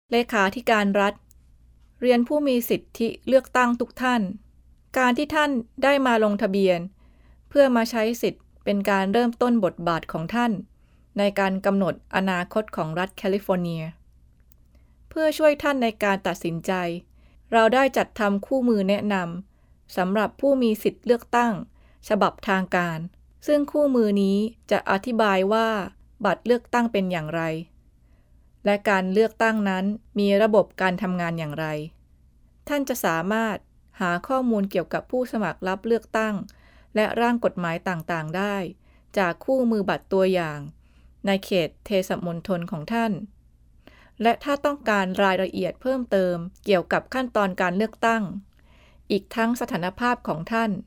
เลขาธิการรัฐเรียนผู้มีสิทธิเลือกตั้งทุกท่านการที่ท่านได้มาลงทะเบียนเพื่อมาใช้สิทธิ์เป็นการเริ่มต้นบทบาทของท่านในการกำหนดอนาคตของรัฐแคลิฟอร์เนียเพื่อช่วยท่านในการตัดสินใจเราได้จัดทำคู่มือแนะนำสำหรับผู้มีสิทธิ์เลือกตั้งฉบับทางการซึ่งคู่มือนี้จะอธิบายว่าบัตรเลือกตั้งเป็นอย่างไรและการเลือกตั้งนั้นมีระบบการทำงานอย่างไรท่านจะสามารถหาข้อมูลเกี่ยวกับผู้สมัครรับเลือกตั้งและร่างกฎหมายต่างๆได้จากคู่มือบัตรตัวอย่างในเขตเทศมณฑลของท่านและถ้าต้องการรายละเอียดเพิ่มเติมเกี่ยวกับขั้นตอนการเลือกตั้งอีกทั้งสถานภาพของท่าน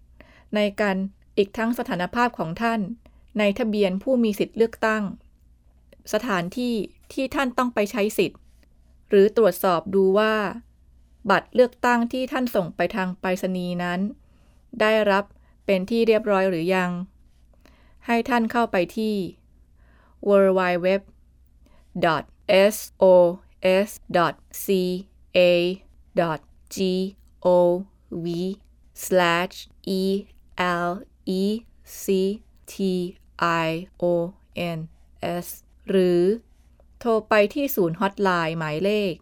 ในทะเบียนผู้มีสิทธิ์เลือกตั้งสถานที่ที่ท่านต้องไปใช้สิทธิ์หรือตรวจสอบดูว่าบัตรเลือกตั้งที่ท่านส่งไปทางไปรษณีย์นั้นได้รับเป็นที่เรียบร้อยหรือยังให้ท่านเข้าไปที่ www.sos.ca.gov/elections หรือโทรไปที่ศูนย์ฮอตไลน์หมายเลข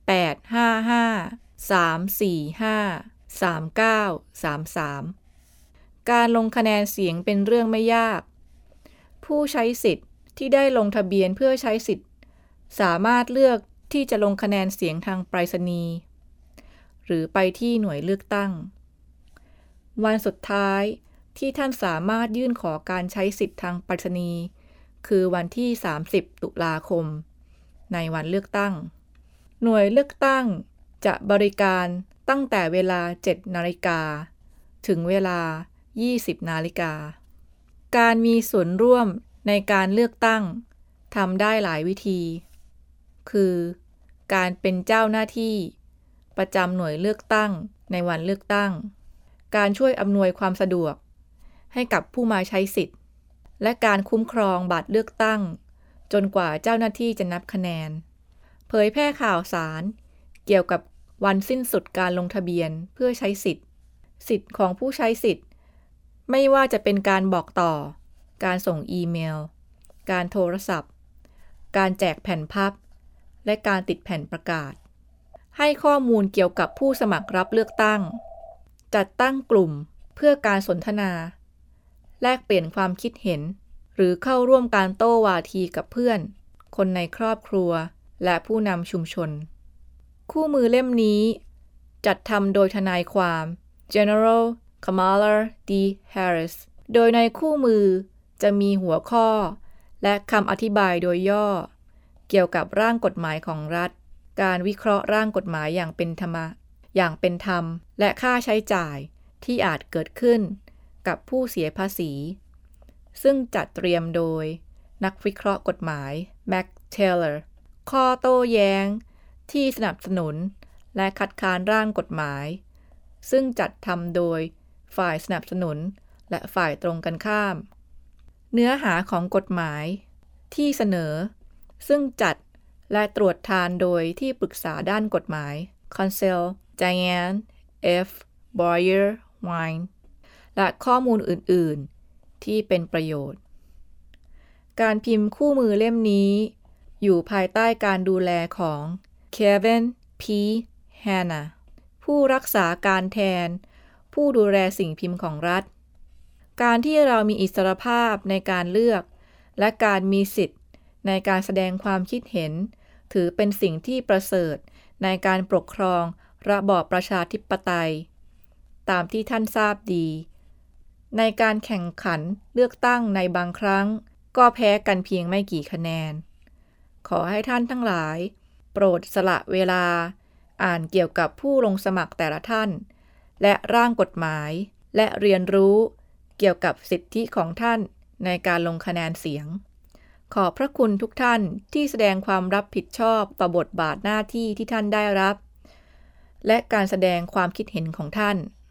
855-345-3933การลงคะแนนเสียงเป็นเรื่องไม่ยากผู้ใช้สิทธิ์ที่ได้ลงทะเบียนเพื่อใช้สิทธิ์สามารถเลือกที่จะลงคะแนนเสียงทางไปรษณีย์หรือไปที่หน่วยเลือกตั้งวันสุดท้ายที่ท่านสามารถยื่นขอการใช้สิทธิ์ทางไปรษณีย์คือวันที่30ตุลาคมในวันเลือกตั้งหน่วยเลือกตั้งจะบริการตั้งแต่เวลา 7 นาฬิกาถึงเวลา 20 นาฬิกาการมีส่วนร่วมในการเลือกตั้งทำได้หลายวิธีคือการเป็นเจ้าหน้าที่ประจำหน่วยเลือกตั้งในวันเลือกตั้งการช่วยอำนวยความสะดวกให้กับผู้มาใช้สิทธิ์และการคุ้มครองบัตรเลือกตั้งจนกว่าเจ้าหน้าที่จะนับคะแนนเผยแพร่ข่าวสารเกี่ยวกับวันสิ้นสุดการลงทะเบียนเพื่อใช้สิทธิ์ของผู้ใช้สิทธิ์ไม่ว่าจะเป็นการบอกต่อการส่งอีเมลการโทรศัพท์การแจกแผ่นพับและการติดแผ่นประกาศให้ข้อมูลเกี่ยวกับผู้สมัครรับเลือกตั้งจัดตั้งกลุ่มเพื่อการสนทนาแลกเปลี่ยนความคิดเห็นหรือเข้าร่วมการโต้วาทีกับเพื่อนคนในครอบครัวและผู้นำชุมชนคู่มือเล่มนี้จัดทำโดยทนายความ General Kamala D. Harris โดยในคู่มือจะมีหัวข้อและคำอธิบายโดยย่อเกี่ยวกับร่างกฎหมายของรัฐการวิเคราะห์ร่างกฎหมายอย่างเป็นธรรมและค่าใช้จ่ายที่อาจเกิดขึ้นกับผู้เสียภาษีซึ่งจัดเตรียมโดยนักวิเคราะห์กฎหมาย Mac Taylor ข้อโต้แย้งที่สนับสนุนและคัดค้านร่างกฎหมายซึ่งจัดทำโดยฝ่ายสนับสนุนและฝ่ายตรงกันข้ามเนื้อหาของกฎหมายที่เสนอซึ่งจัดและตรวจทานโดยที่ปรึกษาด้านกฎหมาย Counsel Diane F. Boyer-Wine และข้อมูลอื่นๆที่เป็นประโยชน์การพิมพ์คู่มือเล่มนี้อยู่ภายใต้การดูแลของ Kevin P. Hanna ผู้รักษาการแทนผู้ดูแลสิ่งพิมพ์ของรัฐการที่เรามีอิสรภาพในการเลือกและการมีสิทธิ์ในการแสดงความคิดเห็นถือเป็นสิ่งที่ประเสริฐในการปกครองระบอบประชาธิปไตยตามที่ท่านทราบดีในการแข่งขันเลือกตั้งในบางครั้งก็แพ้กันเพียงไม่กี่คะแนนขอให้ท่านทั้งหลายโปรดสละเวลาอ่านเกี่ยวกับผู้ลงสมัครแต่ละท่านและร่างกฎหมายและเรียนรู้เกี่ยวกับสิทธิของท่านในการลงคะแนนเสียงขอบพระคุณทุกท่านที่แสดงความรับผิดชอบต่อบทบาทหน้าที่ที่ท่านได้รับและการแสดงความคิดเห็นของท่าน